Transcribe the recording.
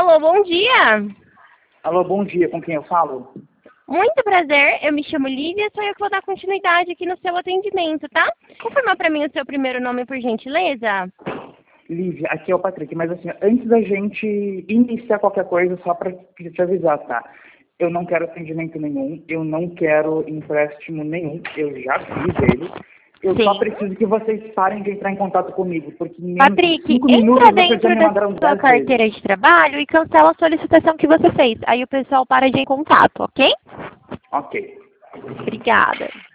Alô, bom dia. Alô, bom dia, com quem eu falo? Muito prazer, eu me chamo Lívia, sou eu que vou dar continuidade aqui no seu atendimento, tá? Confirma pra mim o seu primeiro nome, por gentileza? Lívia, aqui é o Patrick, mas assim, antes da gente iniciar qualquer coisa, só para te avisar, tá? Eu não quero atendimento nenhum, eu não quero empréstimo nenhum, eu já fiz ele. Eu Sim. só preciso que vocês parem de entrar em contato comigo, porque em menos de Patrick, 5 minutos entra vocês já dentro me da mandaram sua 10 vezes. carteira de trabalho e cancela a solicitação que você fez. Aí o pessoal para de ir em contato, ok? Ok. Obrigada.